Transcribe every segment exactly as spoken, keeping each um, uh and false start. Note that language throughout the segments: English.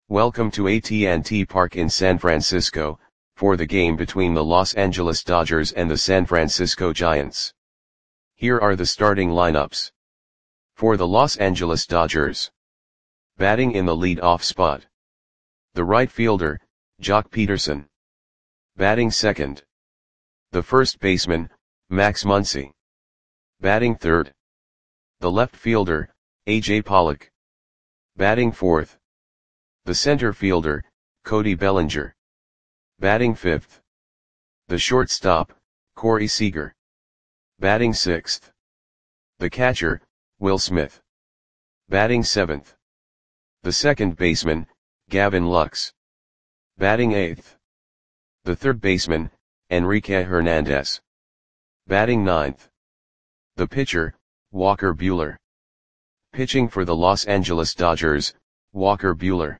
Welcome to A T and T Park in San Francisco, for the game between the Los Angeles Dodgers and the San Francisco Giants. Here are the starting lineups. For the Los Angeles Dodgers. Batting in the lead-off spot. The right fielder, Joc Pederson. Batting second. The first baseman, Max Muncy. Batting third. The left fielder, A J Pollock. Batting fourth. The center fielder, Cody Bellinger. Batting fifth. The shortstop, Corey Seager. Batting sixth. The catcher, Will Smith. Batting seventh. The second baseman, Gavin Lux. Batting eighth. The third baseman, Enrique Hernandez. Batting ninth. The pitcher, Walker Buehler. Pitching for the Los Angeles Dodgers, Walker Buehler.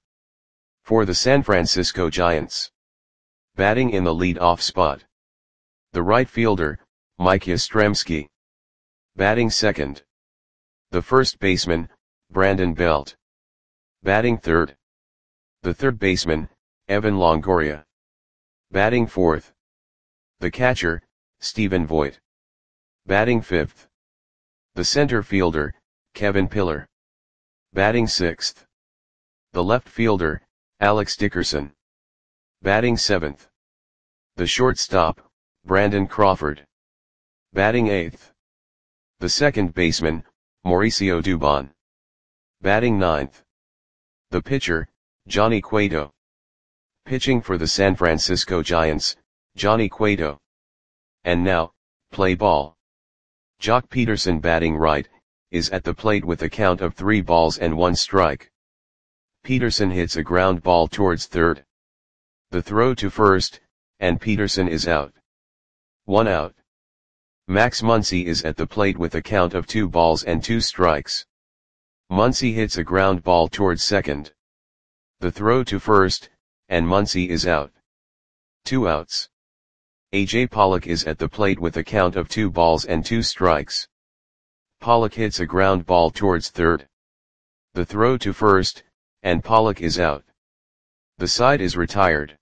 For the San Francisco Giants. Batting in the lead-off spot. The right fielder, Mike Yastrzemski. Batting second. The first baseman, Brandon Belt. Batting third. The third baseman, Evan Longoria. Batting fourth. The catcher, Stephen Vogt. Batting fifth. The center fielder, Kevin Pillar. Batting sixth. The left fielder, Alex Dickerson. Batting seventh. The shortstop, Brandon Crawford. Batting eighth. The second baseman, Mauricio Dubon. Batting ninth. The pitcher, Johnny Cueto. Pitching for the San Francisco Giants, Johnny Cueto. And now, play ball. Joc Pederson batting right, is at the plate with a count of three balls and one strike. Pederson hits a ground ball towards third. The throw to first, and Pederson is out. One out. Max Muncy is at the plate with a count of two balls and two strikes. Muncy hits a ground ball towards second. The throw to first, and Muncy is out. Two outs. A J Pollock is at the plate with a count of two balls and two strikes. Pollock hits a ground ball towards third. The throw to first, and Pollock is out. The side is retired.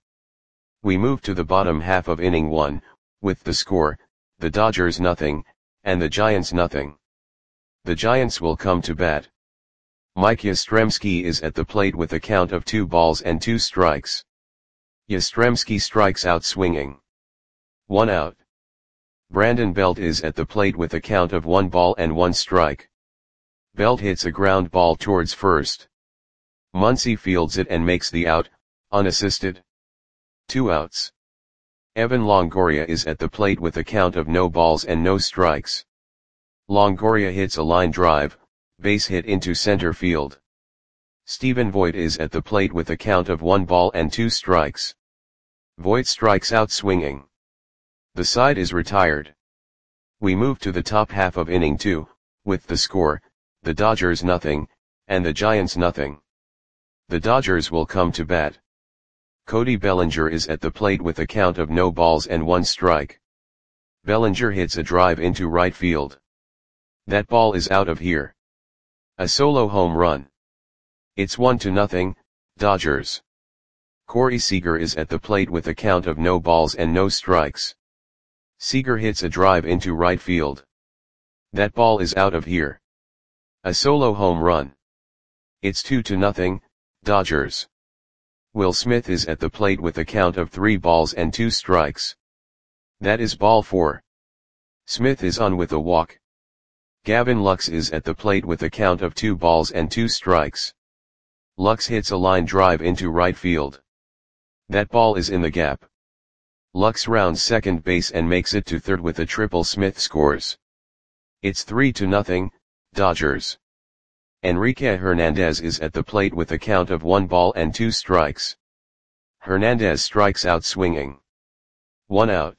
We move to the bottom half of inning one, with the score, the Dodgers nothing, and the Giants nothing. The Giants will come to bat. Mike Yastrzemski is at the plate with a count of two balls and two strikes. Yastrzemski strikes out swinging. One out. Brandon Belt is at the plate with a count of one ball and one strike. Belt hits a ground ball towards first. Muncy fields it and makes the out, unassisted. Two outs. Evan Longoria is at the plate with a count of no balls and no strikes. Longoria hits a line drive, base hit into center field. Stephen Vogt is at the plate with a count of one ball and two strikes. Vogt strikes out swinging. The side is retired. We move to the top half of inning two, with the score, the Dodgers nothing, and the Giants nothing. The Dodgers will come to bat. Cody Bellinger is at the plate with a count of no balls and one strike. Bellinger hits a drive into right field. That ball is out of here. A solo home run. It's one to nothing, Dodgers. Corey Seager is at the plate with a count of no balls and no strikes. Seager hits a drive into right field. That ball is out of here. A solo home run. It's two to nothing, Dodgers. Will Smith is at the plate with a count of three balls and two strikes. That is ball four. Smith is on with a walk. Gavin Lux is at the plate with a count of two balls and two strikes. Lux hits a line drive into right field. That ball is in the gap. Lux rounds second base and makes it to third with a triple. Smith scores. It's three to nothing, Dodgers. Enrique Hernandez is at the plate with a count of one ball and two strikes. Hernandez strikes out swinging. One out.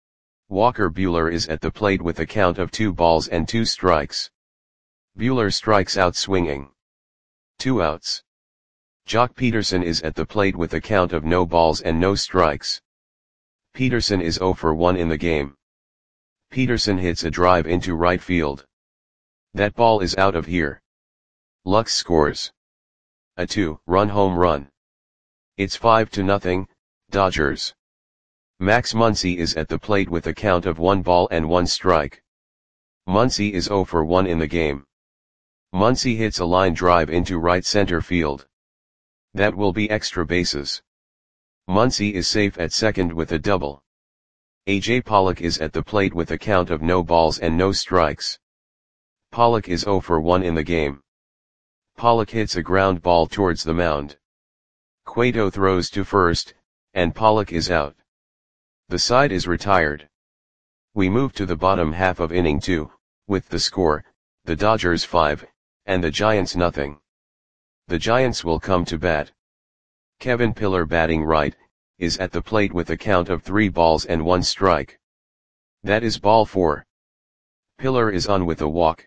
Walker Buehler is at the plate with a count of two balls and two strikes. Buehler strikes out swinging. Two outs. Joc Pederson is at the plate with a count of no balls and no strikes. Pederson is zero for one in the game. Pederson hits a drive into right field. That ball is out of here. Lux scores a two-run home run. It's five to nothing, Dodgers. Max Muncy is at the plate with a count of one ball and one strike. Muncy is zero for one in the game. Muncy hits a line drive into right center field. That will be extra bases. Muncy is safe at second with a double. A J Pollock is at the plate with a count of no balls and no strikes. Pollock is zero for one in the game. Pollock hits a ground ball towards the mound. Cueto throws to first, and Pollock is out. The side is retired. We move to the bottom half of inning two, with the score, the Dodgers five, and the Giants nothing. The Giants will come to bat. Kevin Pillar, batting right, is at the plate with a count of three balls and one strike. That is ball four. Pillar is on with a walk.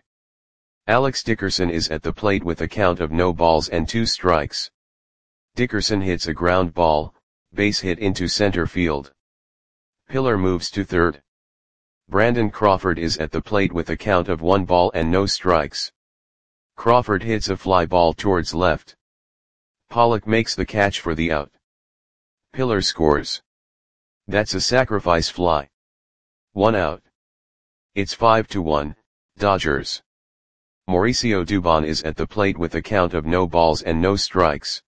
Alex Dickerson is at the plate with a count of no balls and two strikes. Dickerson hits a ground ball, base hit into center field. Pillar moves to third. Brandon Crawford is at the plate with a count of one ball and no strikes. Crawford hits a fly ball towards left. Pollock makes the catch for the out. Pillar scores. That's a sacrifice fly. One out. It's five to one, Dodgers. Mauricio Dubon is at the plate with a count of no balls and no strikes.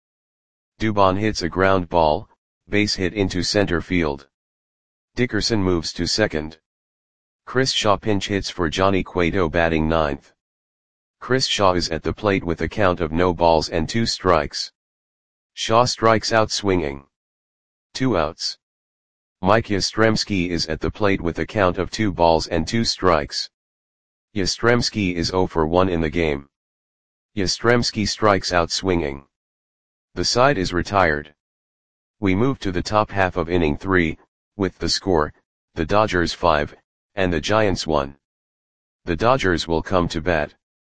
Dubon hits a ground ball, base hit into center field. Dickerson moves to second. Chris Shaw pinch hits for Johnny Cueto, batting ninth. Chris Shaw is at the plate with a count of no balls and two strikes. Shaw strikes out swinging. Two outs. Mike Yastrzemski is at the plate with a count of two balls and two strikes. Yastrzemski is zero for one in the game. Yastrzemski strikes out swinging. The side is retired. We move to the top half of inning three, with the score, the Dodgers five, and the Giants one. The Dodgers will come to bat.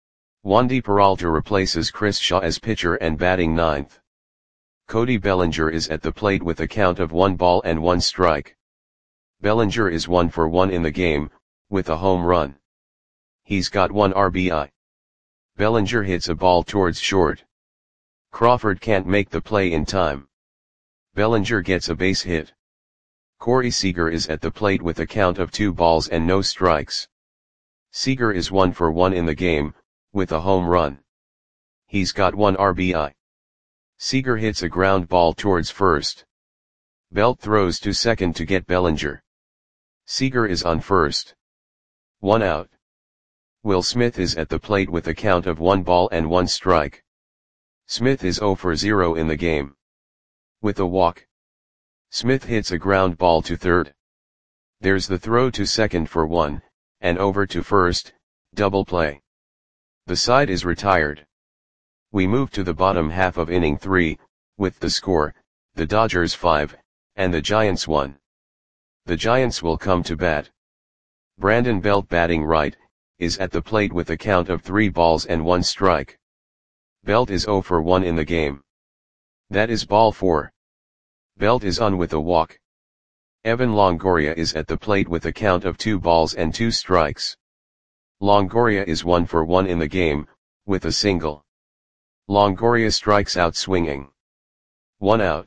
Wandy Peralta replaces Chris Shaw as pitcher and batting ninth. Cody Bellinger is at the plate with a count of one ball and one strike. Bellinger is one for one in the game, with a home run. He's got one R B I. Bellinger hits a ball towards short. Crawford can't make the play in time. Bellinger gets a base hit. Corey Seager is at the plate with a count of two balls and no strikes. Seager is one for one in the game, with a home run. He's got one R B I. Seager hits a ground ball towards first. Belt throws to second to get Bellinger. Seager is on first. One out. Will Smith is at the plate with a count of one ball and one strike. Smith is zero for zero in the game. With a walk. Smith hits a ground ball to third. There's the throw to second for one, and over to first, double play. The side is retired. We move to the bottom half of inning three, with the score, the Dodgers five, and the Giants one. The Giants will come to bat. Brandon Belt, batting right, is at the plate with a count of three balls and one strike. Belt is zero for one in the game. That is ball four. Belt is on with a walk. Evan Longoria is at the plate with a count of two balls and two strikes. Longoria is one for one in the game, with a single. Longoria strikes out swinging. One out.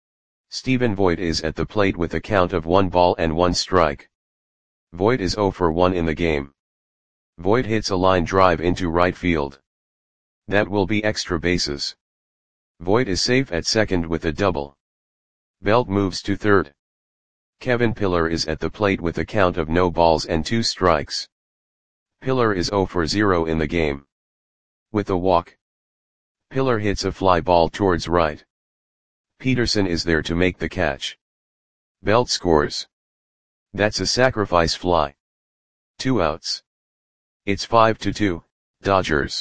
Stephen Voit is at the plate with a count of one ball and one strike. Voit is zero for one in the game. Voit hits a line drive into right field. That will be extra bases. Voit is safe at second with a double. Belt moves to third. Kevin Pillar is at the plate with a count of no balls and two strikes. Pillar is zero for zero in the game. With a walk. Pillar hits a fly ball towards right. Peterson is there to make the catch. Belt scores. That's a sacrifice fly. Two outs. It's five to two, Dodgers.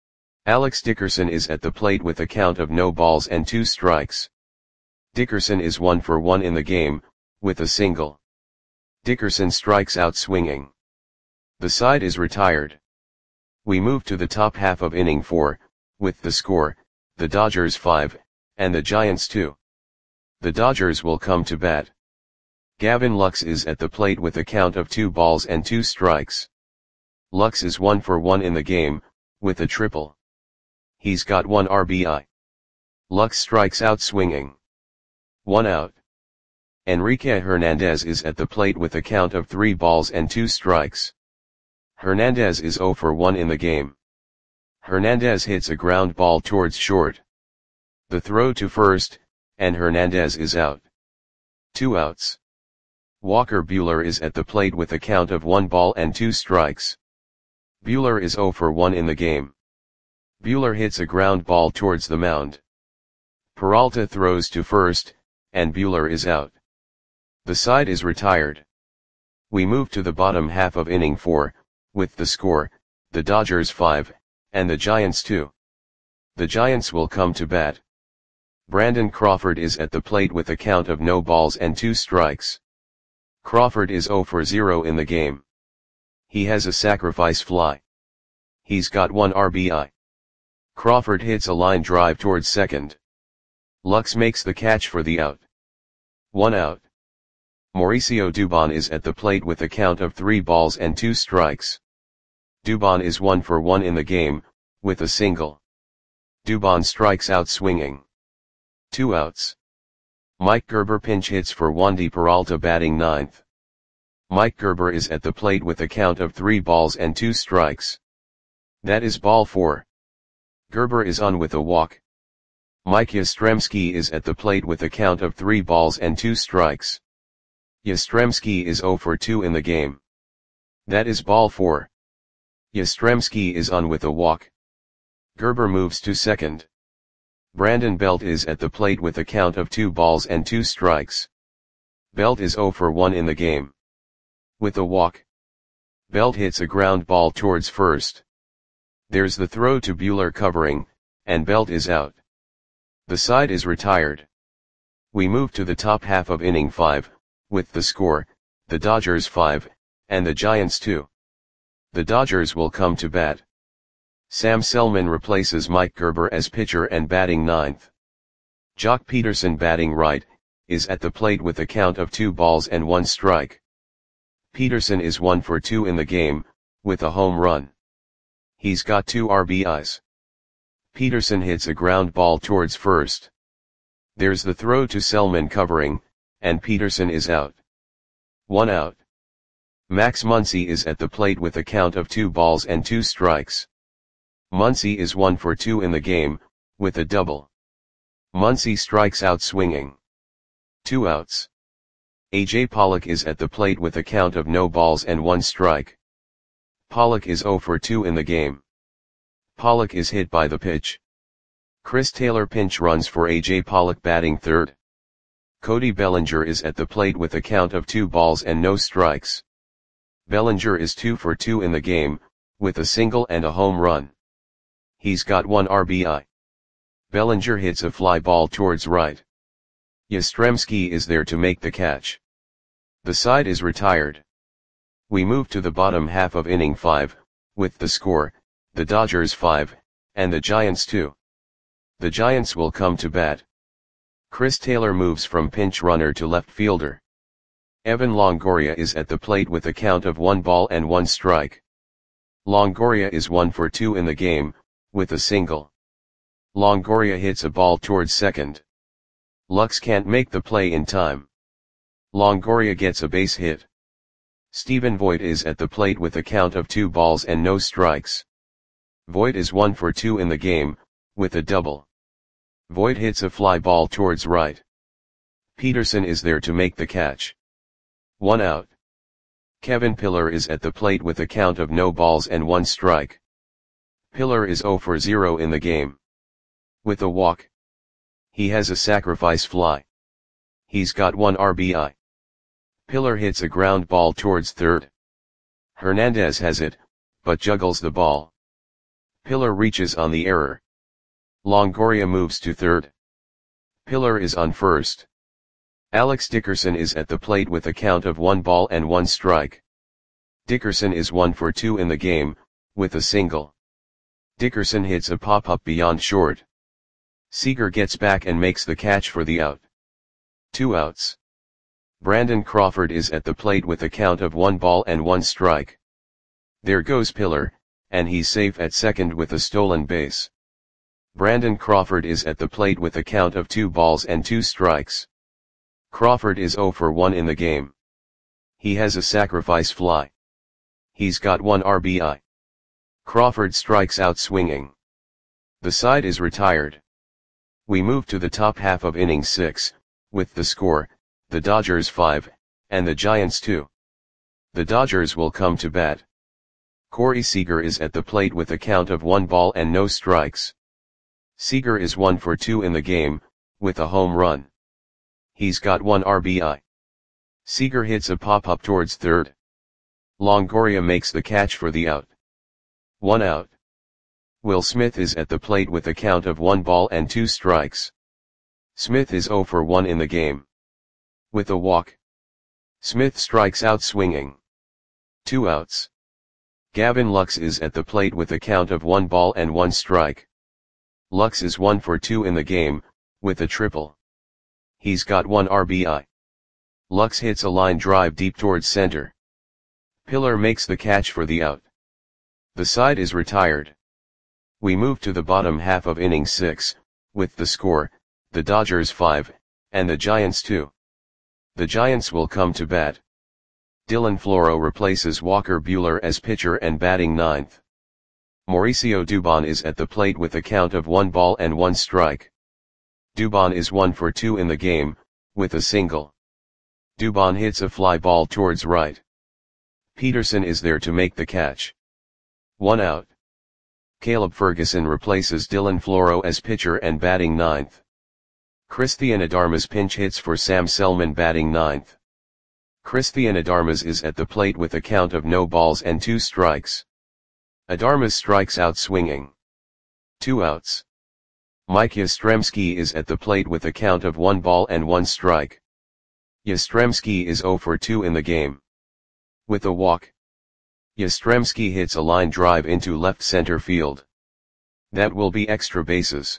Alex Dickerson is at the plate with a count of no balls and two strikes. Dickerson is one for one in the game, with a single. Dickerson strikes out swinging. The side is retired. We move to the top half of inning four, with the score, the Dodgers five, and the Giants two. The Dodgers will come to bat. Gavin Lux is at the plate with a count of two balls and two strikes. Lux is one for one in the game, with a triple. He's got one R B I. Lux strikes out swinging. One out. Enrique Hernandez is at the plate with a count of three balls and two strikes. Hernandez is zero for one in the game. Hernandez hits a ground ball towards short. The throw to first, and Hernandez is out. Two outs. Walker Buehler is at the plate with a count of one ball and two strikes. Buehler is zero for one in the game. Buehler hits a ground ball towards the mound. Peralta throws to first, and Buehler is out. The side is retired. We move to the bottom half of inning four, with the score, the Dodgers five, and the Giants two. The Giants will come to bat. Brandon Crawford is at the plate with a count of no balls and two strikes. Crawford is zero for zero in the game. He has a sacrifice fly. He's got one R B I. Crawford hits a line drive towards second. Lux makes the catch for the out. One out. Mauricio Dubon is at the plate with a count of three balls and two strikes. Dubon is one for one in the game, with a single. Dubon strikes out swinging. Two outs. Mike Gerber pinch hits for Wandy Peralta batting ninth. Mike Gerber is at the plate with a count of three balls and two strikes. That is ball four. Gerber is on with a walk. Mike Yastrzemski is at the plate with a count of three balls and two strikes. Yastrzemski is zero for two in the game. That is ball four. Yastrzemski is on with a walk. Gerber moves to second. Brandon Belt is at the plate with a count of two balls and two strikes. Belt is zero for one in the game. With a walk. Belt hits a ground ball towards first. There's the throw to Buehler covering, and Belt is out. The side is retired. We move to the top half of inning five, with the score, the Dodgers five, and the Giants two. The Dodgers will come to bat. Sam Selman replaces Mike Gerber as pitcher and batting ninth. Jock Peterson batting right, is at the plate with a count of two balls and one strike. Peterson is one for two in the game, with a home run. He's got two R B Is. Peterson hits a ground ball towards first. There's the throw to Selman covering, and Peterson is out. One out. Max Muncy is at the plate with a count of two balls and two strikes. Muncy is one for two in the game, with a double. Muncy strikes out swinging. Two outs. A J Pollock is at the plate with a count of no balls and one strike. Pollock is zero for two in the game. Pollock is hit by the pitch. Chris Taylor pinch runs for A J Pollock batting third. Cody Bellinger is at the plate with a count of two balls and no strikes. Bellinger is two for two in the game, with a single and a home run. He's got one R B I. Bellinger hits a fly ball towards right. Yastrzemski is there to make the catch. The side is retired. We move to the bottom half of inning five, with the score, the Dodgers five, and the Giants two. The Giants will come to bat. Chris Taylor moves from pinch runner to left fielder. Evan Longoria is at the plate with a count of one ball and one strike. Longoria is one for two in the game, with a single. Longoria hits a ball towards second. Lux can't make the play in time. Longoria gets a base hit. Stephen Voit is at the plate with a count of two balls and no strikes. Voit is one for two in the game, with a double. Voit hits a fly ball towards right. Peterson is there to make the catch. One out. Kevin Pillar is at the plate with a count of no balls and one strike. Pillar is zero for zero in the game. With a walk. He has a sacrifice fly. He's got one R B I. Pillar hits a ground ball towards third. Hernandez has it, but juggles the ball. Pillar reaches on the error. Longoria moves to third. Pillar is on first. Alex Dickerson is at the plate with a count of one ball and one strike. Dickerson is one for two in the game, with a single. Dickerson hits a pop-up beyond short. Seager gets back and makes the catch for the out. Two outs. Brandon Crawford is at the plate with a count of one ball and one strike. There goes Pillar, and he's safe at second with a stolen base. Brandon Crawford is at the plate with a count of two balls and two strikes. Crawford is zero for one in the game. He has a sacrifice fly. He's got one R B I. Crawford strikes out swinging. The side is retired. We move to the top half of inning six, with the score, the Dodgers five, and the Giants two. The Dodgers will come to bat. Corey Seager is at the plate with a count of one ball and no strikes. Seager is one for two in the game, with a home run. He's got one R B I. Seager hits a pop-up towards third. Longoria makes the catch for the out. One out. Will Smith is at the plate with a count of one ball and two strikes. Smith is zero for one in the game. With a walk. Smith strikes out swinging. Two outs. Gavin Lux is at the plate with a count of one ball and one strike. Lux is one for two in the game, with a triple. He's got one R B I. Lux hits a line drive deep towards center. Pillar makes the catch for the out. The side is retired. We move to the bottom half of inning six, with the score, the Dodgers five, and the Giants two. The Giants will come to bat. Dylan Floro replaces Walker Buehler as pitcher and batting ninth. Mauricio Dubon is at the plate with a count of one ball and one strike. Dubon is one for two in the game, with a single. Dubon hits a fly ball towards right. Peterson is there to make the catch. One out. Caleb Ferguson replaces Dylan Floro as pitcher and batting ninth. Christian Adarmas pinch hits for Sam Selman batting ninth. Christian Adarmas is at the plate with a count of no balls and two strikes. Adarmas strikes out swinging. Two outs. Mike Yastrzemski is at the plate with a count of one ball and one strike. Yastrzemski is zero for two in the game. With a walk. Yastrzemski hits a line drive into left center field. That will be extra bases.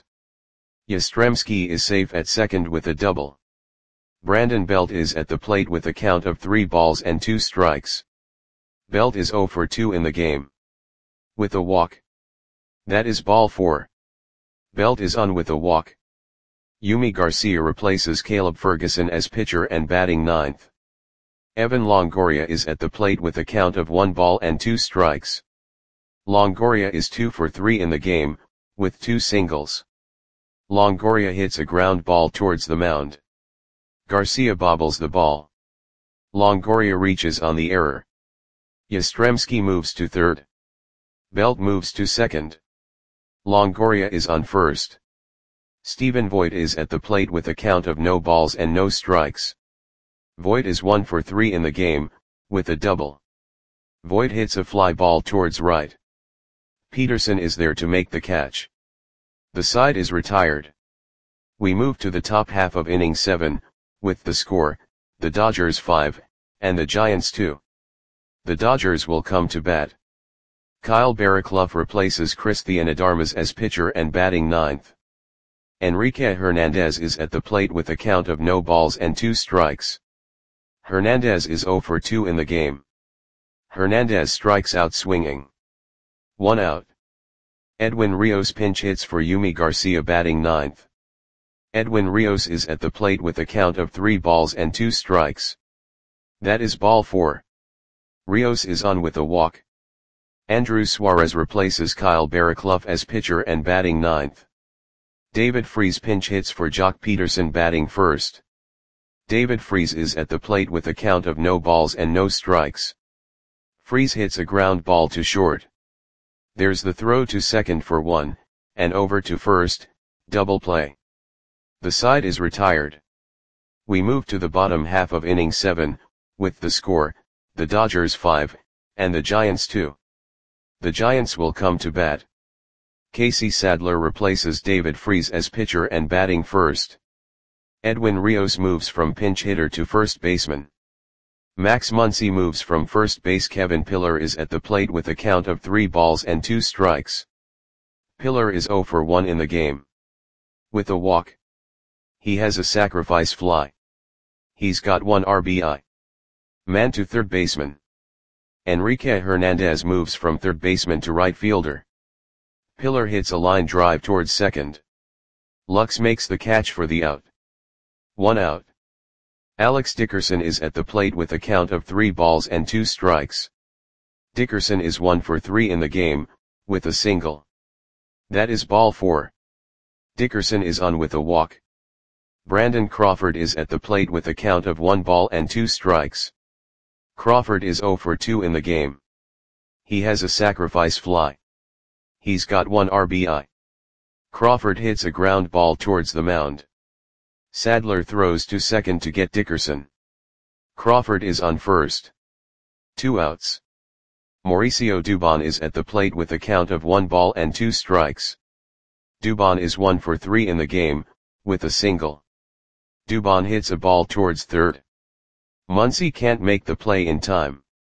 Yastrzemski is safe at second with a double. Brandon Belt is at the plate with a count of three balls and two strikes. Belt is zero for two in the game. With a walk. That is ball four. Belt is on with a walk. Yumi Garcia replaces Caleb Ferguson as pitcher and batting ninth. Evan Longoria is at the plate with a count of one ball and two strikes. Longoria is two for three in the game, with two singles. Longoria hits a ground ball towards the mound. Garcia bobbles the ball. Longoria reaches on the error. Yastrzemski moves to third. Belt moves to second. Longoria is on first. Stephen Voit is at the plate with a count of no balls and no strikes. Voit is one for three in the game, with a double. Voit hits a fly ball towards right. Peterson is there to make the catch. The side is retired. We move to the top half of inning seven, with the score, the Dodgers five, and the Giants two. The Dodgers will come to bat. Kyle Barraclough replaces Christian Adarmas as pitcher and batting ninth. Enrique Hernandez is at the plate with a count of no balls and two strikes. Hernandez is zero for two in the game. Hernandez strikes out swinging. One out. Edwin Rios pinch hits for Yumi Garcia batting ninth. Edwin Rios is at the plate with a count of three balls and two strikes. That is ball four. Rios is on with a walk. Andrew Suarez replaces Kyle Barraclough as pitcher and batting ninth. David Freese pinch hits for Jock Peterson batting first. David Freese is at the plate with a count of no balls and no strikes. Freese hits a ground ball to short. There's the throw to second for one, and over to first, double play. The side is retired. We move to the bottom half of inning seven, with the score, the Dodgers five, and the Giants two. The Giants will come to bat. Casey Sadler replaces David Freese as pitcher and batting first. Edwin Rios moves from pinch hitter to first baseman. Max Muncy moves from first base. Kevin Pillar is at the plate with a count of three balls and two strikes. Pillar is zero for one in the game. With a walk. He has a sacrifice fly. He's got one R B I. Man to third baseman. Enrique Hernandez moves from third baseman to right fielder. Pillar hits a line drive towards second. Lux makes the catch for the out. One out. Alex Dickerson is at the plate with a count of three balls and two strikes. Dickerson is one for three in the game, with a single. That is ball four. Dickerson is on with a walk. Brandon Crawford is at the plate with a count of one ball and two strikes. Crawford is zero for two in the game. He has a sacrifice fly. He's got one R B I. Crawford hits a ground ball towards the mound. Sadler throws to second to get Dickerson. Crawford is on first. Two outs. Mauricio Dubon is at the plate with a count of one ball and two strikes. Dubon is one for three in the game, with a single. Dubon hits a ball towards third. Muncy can't make the play in time.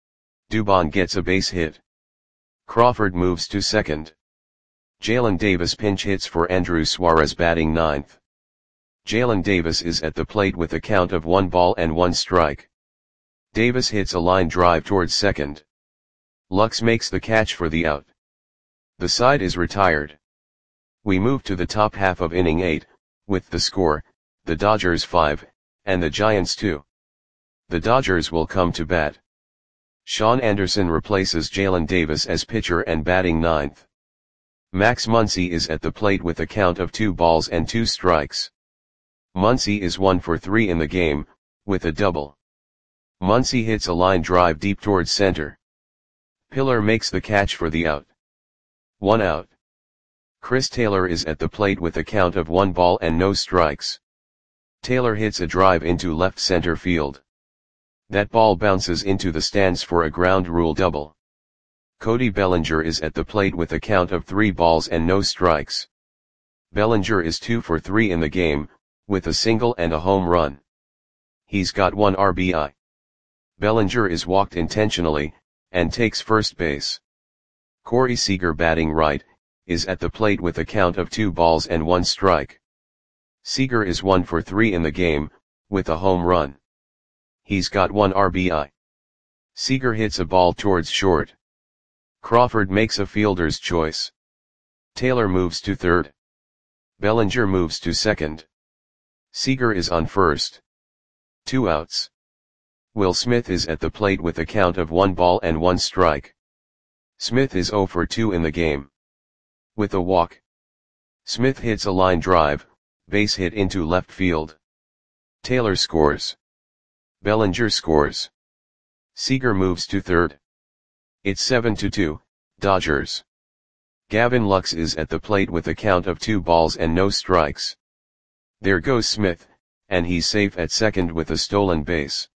Dubon gets a base hit. Crawford moves to second. Jalen Davis pinch hits for Andrew Suarez batting ninth. Jalen Davis is at the plate with a count of one ball and one strike. Davis hits a line drive towards second. Lux makes the catch for the out. The side is retired. We move to the top half of inning eight, with the score, the Dodgers five, and the Giants two. The Dodgers will come to bat. Sean Anderson replaces Jalen Davis as pitcher and batting ninth. Max Muncy is at the plate with a count of two balls and two strikes. Muncy is one for three in the game, with a double. Muncy hits a line drive deep towards center. Pillar makes the catch for the out. One out. Chris Taylor is at the plate with a count of one ball and no strikes. Taylor hits a drive into left center field. That ball bounces into the stands for a ground rule double. Cody Bellinger is at the plate with a count of three balls and no strikes. Bellinger is two for three in the game, with a single and a home run. He's got one R B I. Bellinger is walked intentionally, and takes first base. Corey Seager batting right, is at the plate with a count of two balls and one strike. Seager is one for three in the game, with a home run. He's got one R B I. Seager hits a ball towards short. Crawford makes a fielder's choice. Taylor moves to third. Bellinger moves to second. Seager is on first. Two outs. Will Smith is at the plate with a count of one ball and one strike. Smith is zero for two in the game. With a walk. Smith hits a line drive, base hit into left field. Taylor scores. Bellinger scores. Seager moves to third. It's seven to two, Dodgers. Gavin Lux is at the plate with a count of two balls and no strikes. There goes Smith, and he's safe at second with a stolen base.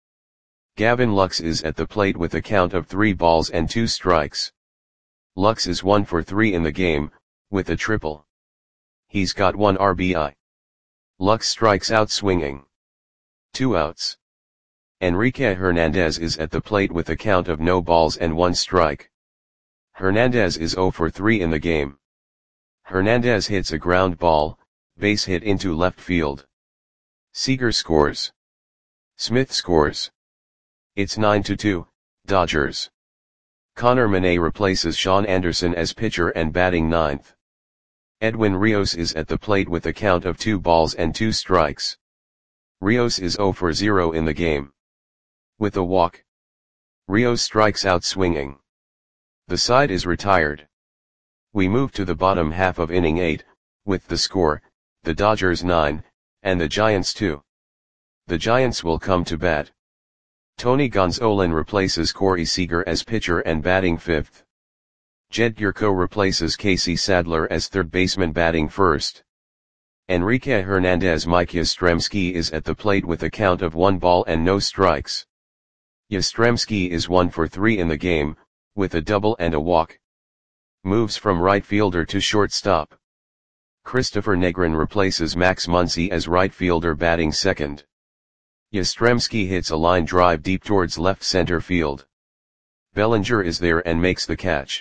Gavin Lux is at the plate with a count of three balls and two strikes. Lux is one for three in the game, with a triple. He's got one R B I. Lux strikes out swinging. Two outs. Enrique Hernandez is at the plate with a count of no balls and one strike. Hernandez is zero for three in the game. Hernandez hits a ground ball, base hit into left field. Seager scores. Smith scores. It's nine to two, Dodgers. Connor Manet replaces Sean Anderson as pitcher and batting ninth. Edwin Rios is at the plate with a count of two balls and two strikes. Rios is zero for zero in the game. With a walk. Rios strikes out swinging. The side is retired. We move to the bottom half of inning eight, with the score, the Dodgers nine, and the Giants two. The Giants will come to bat. Tony Gonzalez replaces Corey Seager as pitcher and batting fifth. Jed Gurko replaces Casey Sadler as third baseman batting first. Enrique Hernandez Mike Yastrzemski is at the plate with a count of one ball and no strikes. Yastrzemski is one for three in the game, with a double and a walk. Moves from right fielder to shortstop. Christopher Negrin replaces Max Muncy as right fielder batting second. Yastrzemski hits a line drive deep towards left center field. Bellinger is there and makes the catch.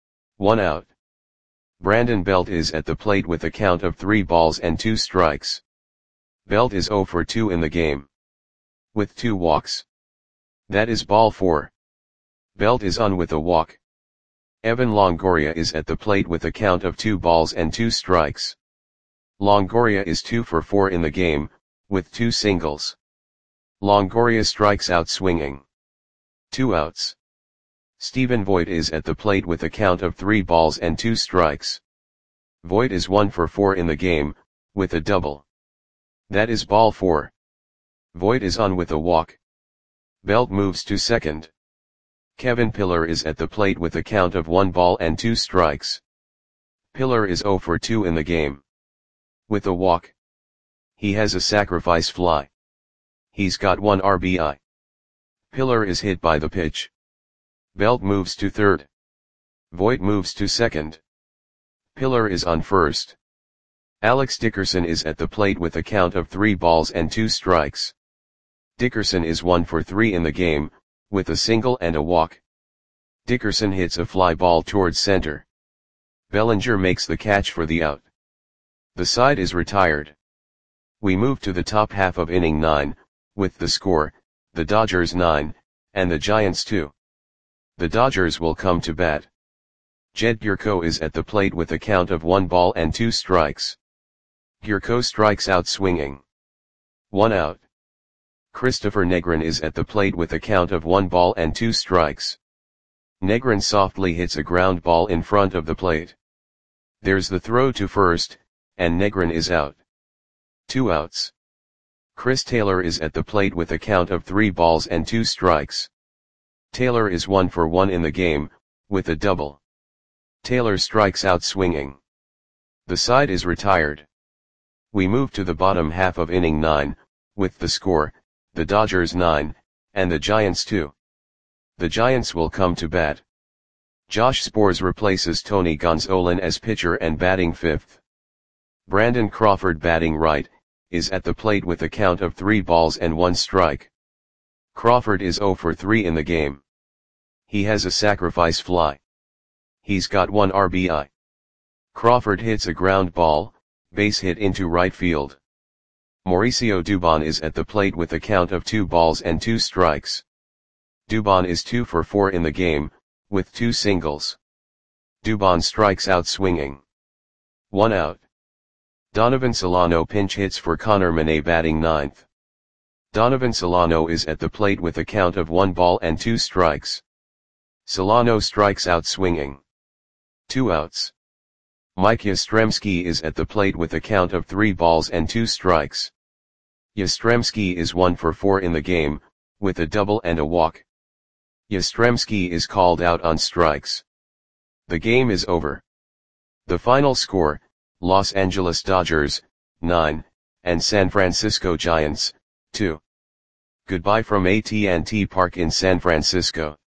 One out. Brandon Belt is at the plate with a count of three balls and two strikes. Belt is zero for two in the game. With two walks. That is ball four. Belt is on with a walk. Evan Longoria is at the plate with a count of two balls and two strikes. Longoria is two for four in the game, with two singles. Longoria strikes out swinging. Two outs. Stephen Vogt is at the plate with a count of three balls and two strikes. Vogt is one for four in the game, with a double. That is ball four. Vogt is on with a walk. Belt moves to second. Kevin Pillar is at the plate with a count of one ball and two strikes. Pillar is zero for two in the game. With a walk. He has a sacrifice fly. He's got one R B I. Pillar is hit by the pitch. Belt moves to third. Vogt moves to second. Pillar is on first. Alex Dickerson is at the plate with a count of three balls and two strikes. Dickerson is one for three in the game, with a single and a walk. Dickerson hits a fly ball towards center. Bellinger makes the catch for the out. The side is retired. We move to the top half of inning nine, with the score, the Dodgers nine, and the Giants two. The Dodgers will come to bat. Jed Gyorko is at the plate with a count of one ball and two strikes. Gyorko strikes out swinging. One out. Christopher Negrin is at the plate with a count of one ball and two strikes. Negrin softly hits a ground ball in front of the plate. There's the throw to first, and Negrin is out. Two outs. Chris Taylor is at the plate with a count of three balls and two strikes. Taylor is one for one in the game, with a double. Taylor strikes out swinging. The side is retired. We move to the bottom half of inning nine, with the score, the Dodgers nine, and the Giants two. The Giants will come to bat. Josh Sborz replaces Tony Gonsolin as pitcher and batting fifth. Brandon Crawford, batting right, is at the plate with a count of three balls and one strike. Crawford is zero for three in the game. He has a sacrifice fly. He's got one R B I. Crawford hits a ground ball, base hit into right field. Mauricio Dubon is at the plate with a count of two balls and two strikes. Dubon is two for four in the game, with two singles. Dubon strikes out swinging. One out. Donovan Solano pinch hits for Connor Maney, batting ninth. Donovan Solano is at the plate with a count of one ball and two strikes. Solano strikes out swinging. Two outs. Mike Yastrzemski is at the plate with a count of three balls and two strikes. Yastrzemski is one for four in the game, with a double and a walk. Yastrzemski is called out on strikes. The game is over. The final score, Los Angeles Dodgers, nine, and San Francisco Giants, two. Goodbye from A T and T Park in San Francisco.